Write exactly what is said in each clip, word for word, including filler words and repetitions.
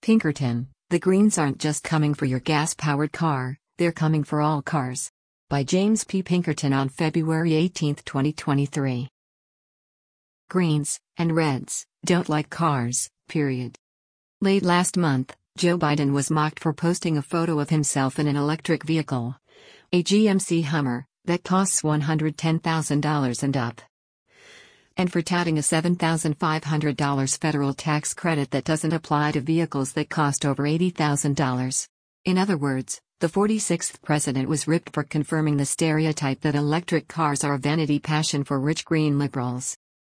Pinkerton, the Greens aren't just coming for your gas-powered car, they're coming for all cars. By James P. Pinkerton on February eighteenth, twenty twenty-three. Greens and Reds don't like cars, period. Late last month, Joe Biden was mocked for posting a photo of himself in an electric vehicle, a G M C Hummer, that costs one hundred ten thousand dollars and up, and for touting a seven thousand five hundred dollars federal tax credit that doesn't apply to vehicles that cost over eighty thousand dollars. In other words, the forty-sixth president was ripped for confirming the stereotype that electric cars are a vanity passion for rich green liberals.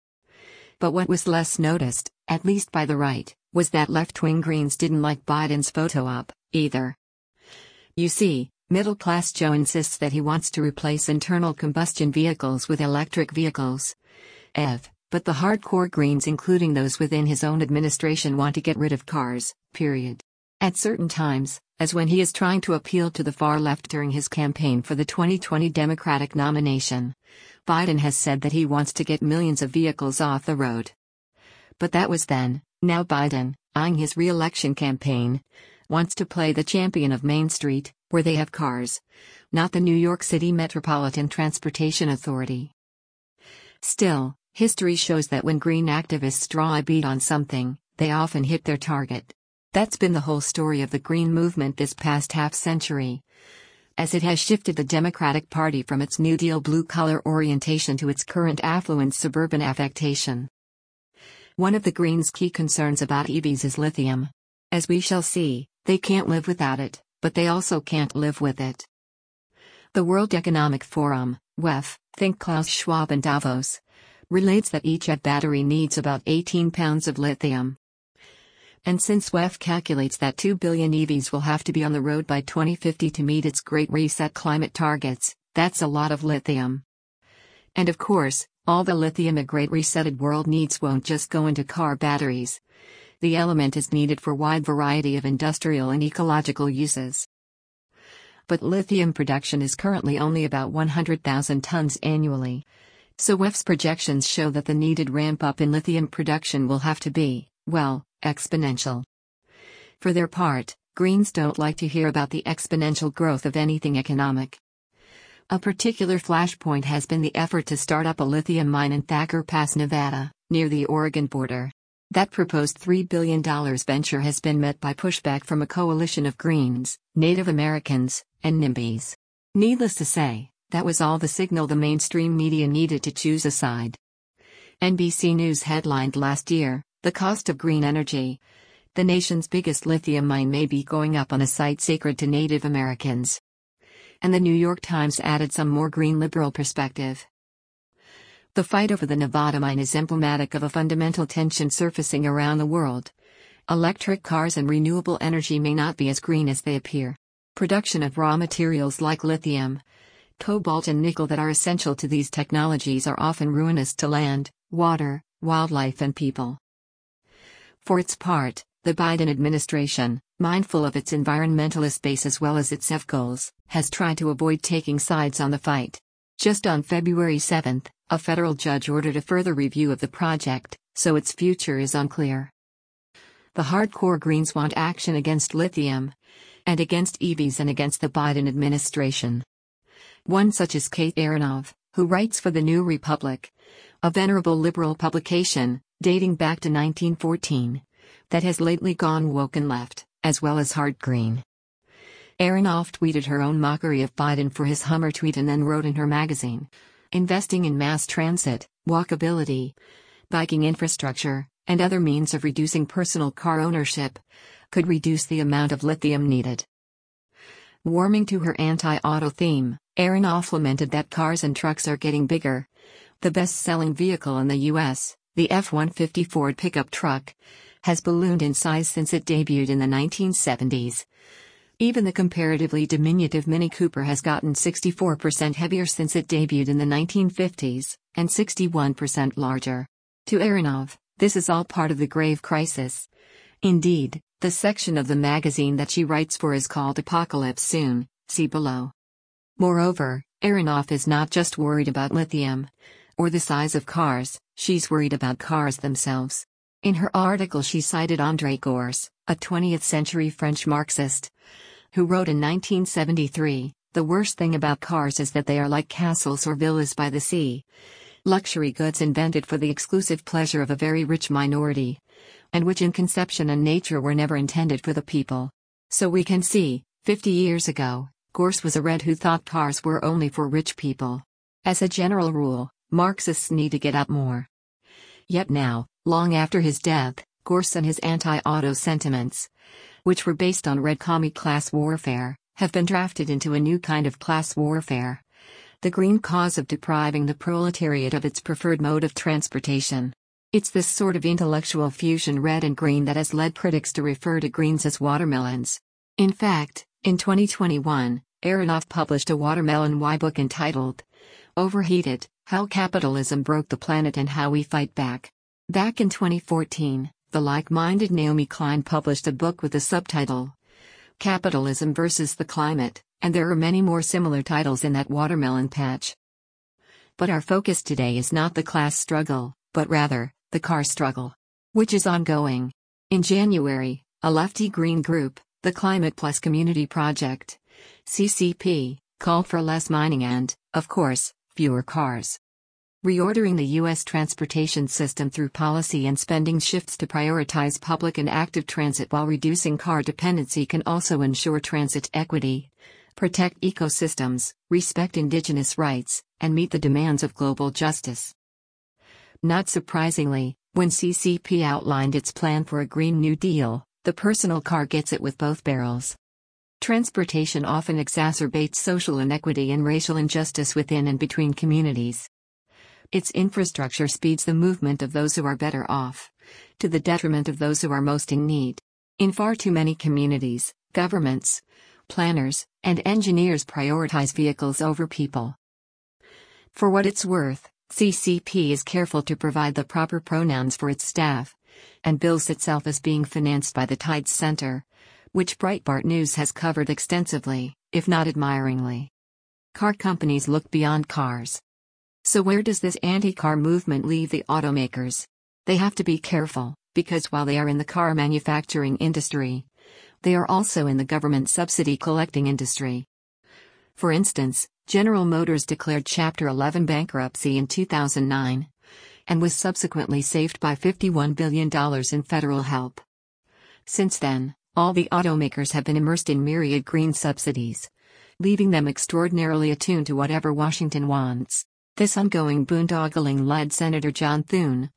But what was less noticed, at least by the right, was that left-wing Greens didn't like Biden's photo op, either. You see, middle-class Joe insists that he wants to replace internal combustion vehicles with electric vehicles. Ev, but the hardcore Greens, including those within his own administration, want to get rid of cars, period. At certain times, as when he is trying to appeal to the far left during his campaign for the twenty twenty Democratic nomination, Biden has said that he wants to get millions of vehicles off the road. But that was then. Now Biden, eyeing his re-election campaign, wants to play the champion of Main Street, where they have cars, not the New York City Metropolitan Transportation Authority. Still, history shows that when green activists draw a bead on something, they often hit their target. That's been the whole story of the Green movement this past half-century, as it has shifted the Democratic Party from its New Deal blue-collar orientation to its current affluent suburban affectation. One of the Greens' key concerns about E Vs is lithium. As we shall see, they can't live without it, but they also can't live with it. The World Economic Forum, W E F, think Klaus Schwab in Davos, relates that each E V battery needs about eighteen pounds of lithium. And since W E F calculates that two billion E Vs will have to be on the road by twenty fifty to meet its Great Reset climate targets, that's a lot of lithium. And of course, all the lithium a Great Resetted world needs won't just go into car batteries. The element is needed for a wide variety of industrial and ecological uses. But lithium production is currently only about one hundred thousand tons annually. So W E F's projections show that the needed ramp-up in lithium production will have to be, well, exponential. For their part, Greens don't like to hear about the exponential growth of anything economic. A particular flashpoint has been the effort to start up a lithium mine in Thacker Pass, Nevada, near the Oregon border. That proposed three billion dollars venture has been met by pushback from a coalition of Greens, Native Americans, and NIMBYs. Needless to say, that was all the signal the mainstream media needed to choose a side. N B C News headlined last year, "The cost of green energy. The nation's biggest lithium mine may be going up on a site sacred to Native Americans." And the New York Times added some more green liberal perspective. The fight over the Nevada mine is emblematic of a fundamental tension surfacing around the world. Electric cars and renewable energy may not be as green as they appear. Production of raw materials like lithium, cobalt and nickel that are essential to these technologies are often ruinous to land, water, wildlife and people. For its part, the Biden administration, mindful of its environmentalist base as well as its E V goals, has tried to avoid taking sides on the fight. Just on February seventh, a federal judge ordered a further review of the project, so its future is unclear. The hardcore Greens want action against lithium, and against E Vs and against the Biden administration. One such is Kate Aronoff, who writes for The New Republic, a venerable liberal publication, dating back to nineteen fourteen, that has lately gone woke and left, as well as hard green. Aronoff tweeted her own mockery of Biden for his Hummer tweet and then wrote in her magazine, "Investing in mass transit, walkability, biking infrastructure, and other means of reducing personal car ownership could reduce the amount of lithium needed." Warming to her anti-auto theme, Aronoff lamented that cars and trucks are getting bigger. The best-selling vehicle in the U S, the F one fifty Ford pickup truck, has ballooned in size since it debuted in the nineteen seventies. Even the comparatively diminutive Mini Cooper has gotten sixty-four percent heavier since it debuted in the nineteen fifties, and sixty-one percent larger. To Aronoff, this is all part of the grave crisis. Indeed, the section of the magazine that she writes for is called Apocalypse Soon, see below. Moreover, Aronoff is not just worried about lithium, or the size of cars, she's worried about cars themselves. In her article she cited Andre Gorz, a twentieth century French Marxist, who wrote in nineteen seventy-three, "The worst thing about cars is that they are like castles or villas by the sea. Luxury goods invented for the exclusive pleasure of a very rich minority, and which in conception and nature were never intended for the people." So we can see, fifty years ago, Gorse was a red who thought cars were only for rich people. As a general rule, Marxists need to get up more. Yet now, long after his death, Gorse and his anti-auto sentiments, which were based on red commie class warfare, have been drafted into a new kind of class warfare. The green cause of depriving the proletariat of its preferred mode of transportation. It's this sort of intellectual fusion red and green that has led critics to refer to Greens as watermelons. In fact, in twenty twenty-one, Aronoff published a Watermelon Y book entitled, Overheated: How Capitalism Broke the Planet and How We Fight Back. Back in twenty fourteen, the like-minded Naomi Klein published a book with the subtitle, Capitalism versus the Climate, and there are many more similar titles in that watermelon patch. But our focus today is not the class struggle, but rather, the car struggle, which is ongoing. In January, a lefty green group, the Climate Plus Community Project, C C P, called for less mining and, of course, fewer cars. Reordering the U S transportation system through policy and spending shifts to prioritize public and active transit while reducing car dependency can also ensure transit equity, protect ecosystems, respect indigenous rights, and meet the demands of global justice. Not surprisingly, when C C P outlined its plan for a Green New Deal, the personal car gets it with both barrels. Transportation often exacerbates social inequity and racial injustice within and between communities. Its infrastructure speeds the movement of those who are better off, to the detriment of those who are most in need. In far too many communities, governments, planners, and engineers prioritize vehicles over people. For what it's worth, C C P is careful to provide the proper pronouns for its staff, and bills itself as being financed by the Tides Center, which Breitbart News has covered extensively, if not admiringly. Car companies look beyond cars. So where does this anti-car movement leave the automakers? They have to be careful, because while they are in the car manufacturing industry, they are also in the government subsidy collecting industry. For instance, General Motors declared Chapter eleven bankruptcy in two thousand nine, and was subsequently saved by fifty-one billion dollars in federal help. Since then, all the automakers have been immersed in myriad green subsidies, leaving them extraordinarily attuned to whatever Washington wants. This ongoing boondoggling led Senator John Thune,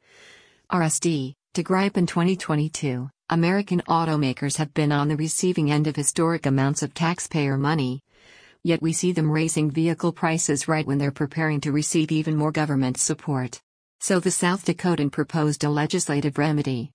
R S D, to gripe in twenty twenty-two, American automakers have been on the receiving end of historic amounts of taxpayer money, yet we see them raising vehicle prices right when they're preparing to receive even more government support. So the South Dakotan proposed a legislative remedy.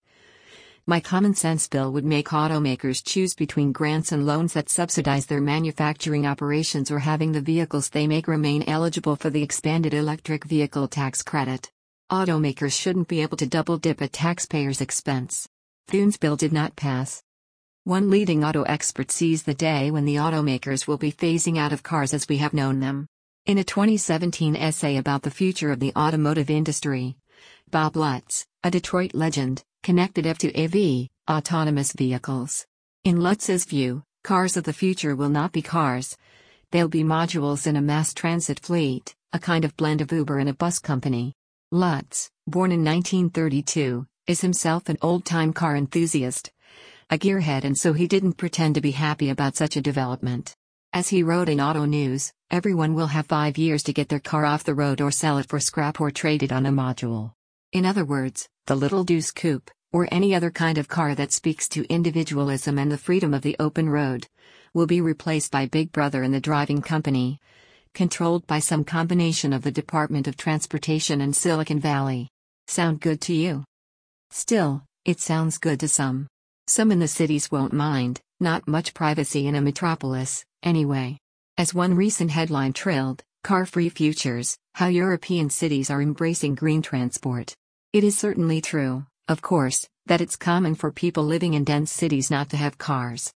My common sense bill would make automakers choose between grants and loans that subsidize their manufacturing operations or having the vehicles they make remain eligible for the expanded electric vehicle tax credit. Automakers shouldn't be able to double dip at taxpayers' expense. Thune's bill did not pass. One leading auto expert sees the day when the automakers will be phasing out of cars as we have known them. In a twenty seventeen essay about the future of the automotive industry, Bob Lutz, a Detroit legend, connected F to A V, autonomous vehicles. In Lutz's view, cars of the future will not be cars. They'll be modules in a mass transit fleet, a kind of blend of Uber and a bus company. Lutz, born in nineteen thirty-two, is himself an old-time car enthusiast, a gearhead, and so he didn't pretend to be happy about such a development. As he wrote in Auto News, everyone will have five years to get their car off the road or sell it for scrap or trade it on a module. In other words, the Little Deuce Coupe, or any other kind of car that speaks to individualism and the freedom of the open road, will be replaced by Big Brother and the driving company, controlled by some combination of the Department of Transportation and Silicon Valley. Sound good to you? Still, it sounds good to some. Some in the cities won't mind, not much privacy in a metropolis, anyway. As one recent headline trailed, Car-Free Futures, How European Cities Are Embracing Green Transport. It is certainly true, of course, that it's common for people living in dense cities not to have cars.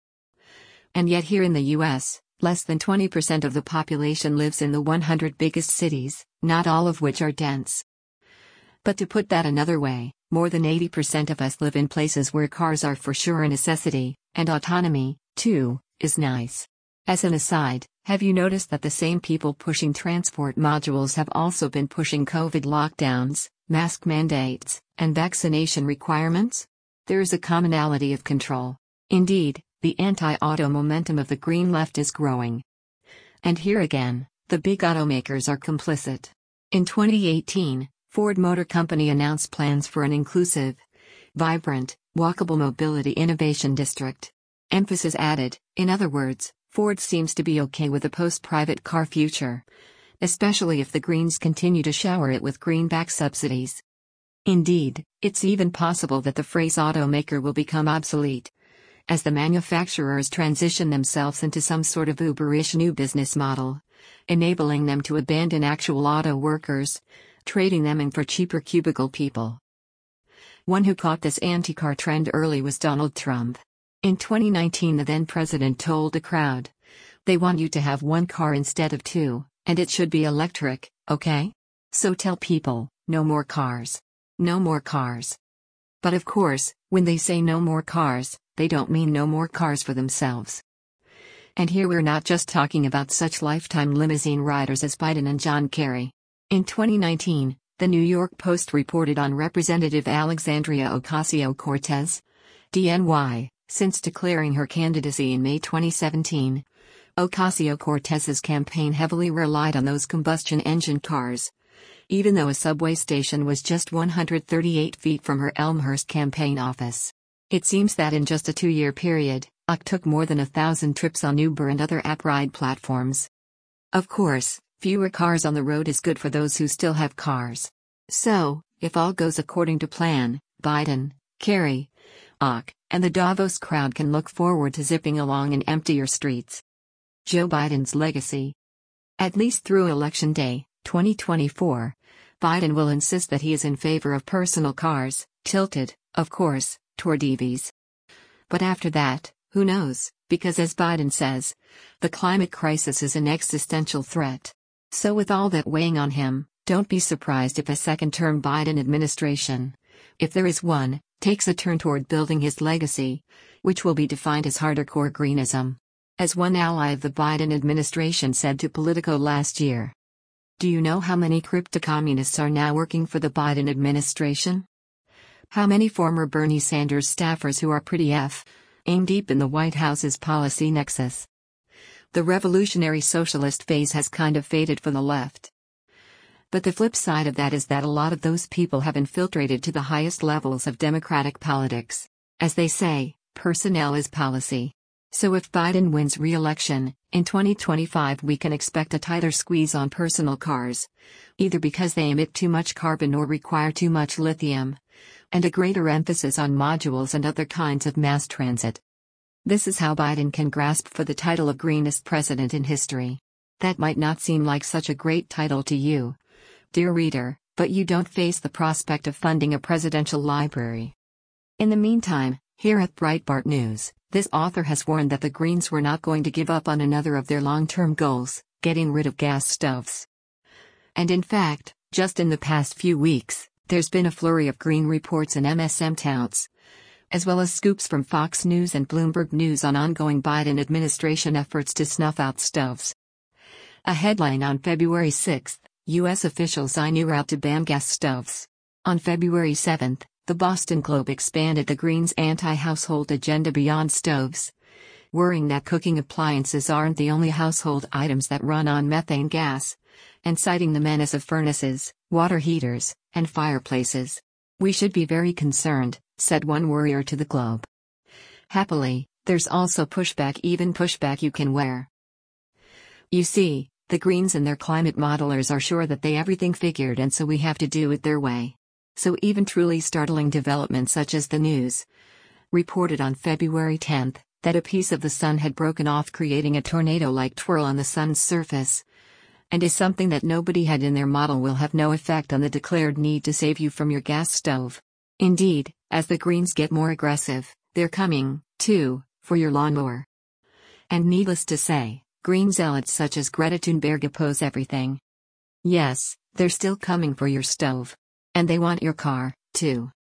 And yet here in the U S, less than twenty percent of the population lives in the one hundred biggest cities, not all of which are dense. But to put that another way, More than eighty percent of us live in places where cars are for sure a necessity, and autonomy, too, is nice. As an aside, have you noticed that the same people pushing transport modules have also been pushing COVID lockdowns, mask mandates, and vaccination requirements? There is a commonality of control. Indeed, the anti-auto momentum of the green left is growing. And here again, the big automakers are complicit. In twenty eighteen, Ford Motor Company announced plans for an inclusive, vibrant, walkable mobility innovation district. Emphasis added, in other words, Ford seems to be okay with a post-private car future, especially if the Greens continue to shower it with greenback subsidies. Indeed, it's even possible that the phrase automaker will become obsolete, as the manufacturers transition themselves into some sort of Uber-ish new business model, enabling them to abandon actual auto workers, trading them in for cheaper cubicle people. One who caught this anti-car trend early was Donald Trump. In twenty nineteen, the then president told a crowd, "They want you to have one car instead of two, and it should be electric, okay? So tell people, no more cars. No more cars." But of course, when they say no more cars, they don't mean no more cars for themselves. And here we're not just talking about such lifetime limousine riders as Biden and John Kerry. In twenty nineteen, the New York Post reported on Representative Alexandria Ocasio-Cortez, D N Y, since declaring her candidacy in May twenty seventeen. Ocasio-Cortez's campaign heavily relied on those combustion engine cars, even though a subway station was just one hundred thirty-eight feet from her Elmhurst campaign office. It seems that in just a two-year period, Oc took more than a thousand trips on Uber and other app ride platforms. Of course, fewer cars on the road is good for those who still have cars. So, if all goes according to plan, Biden, Kerry, Oc, and the Davos crowd can look forward to zipping along in emptier streets. Joe Biden's legacy. At least through Election Day, twenty twenty-four, Biden will insist that he is in favor of personal cars, tilted, of course, toward E Vs. But after that, who knows, because as Biden says, the climate crisis is an existential threat. So with all that weighing on him, don't be surprised if a second-term Biden administration, if there is one, takes a turn toward building his legacy, which will be defined as hardcore greenism. As one ally of the Biden administration said to Politico last year. Do you know how many crypto-communists are now working for the Biden administration? How many former Bernie Sanders staffers who are pretty F, aim deep in the White House's policy nexus? The revolutionary socialist phase has kind of faded for the left. But the flip side of that is that a lot of those people have infiltrated to the highest levels of democratic politics. As they say, personnel is policy. So if Biden wins re-election, in twenty twenty-five we can expect a tighter squeeze on personal cars, either because they emit too much carbon or require too much lithium, and a greater emphasis on modules and other kinds of mass transit. This is how Biden can grasp for the title of greenest president in history. That might not seem like such a great title to you, dear reader, but you don't face the prospect of funding a presidential library. In the meantime, here at Breitbart News, this author has warned that the Greens were not going to give up on another of their long-term goals, getting rid of gas stoves. And in fact, just in the past few weeks, there's been a flurry of Green reports and M S M touts, as well as scoops from Fox News and Bloomberg News on ongoing Biden administration efforts to snuff out stoves. A headline on February sixth, U S officials I knew out to ban gas stoves. On February seventh, the Boston Globe expanded the Greens' anti-household agenda beyond stoves, worrying that cooking appliances aren't the only household items that run on methane gas, and citing the menace of furnaces, water heaters, and fireplaces. "We should be very concerned," said one worrier to the Globe. Happily, there's also pushback, even pushback you can wear. You see, the Greens and their climate modelers are sure that they everything figured, and so we have to do it their way. So even truly startling developments such as the news reported on February tenth that a piece of the sun had broken off, creating a tornado-like twirl on the sun's surface, and is something that nobody had in their model, will have no effect on the declared need to save you from your gas stove. Indeed, as the Greens get more aggressive, they're coming, too, for your lawnmower. And needless to say, Green zealots such as Greta Thunberg oppose everything. Yes, they're still coming for your stove. And they want your car, too.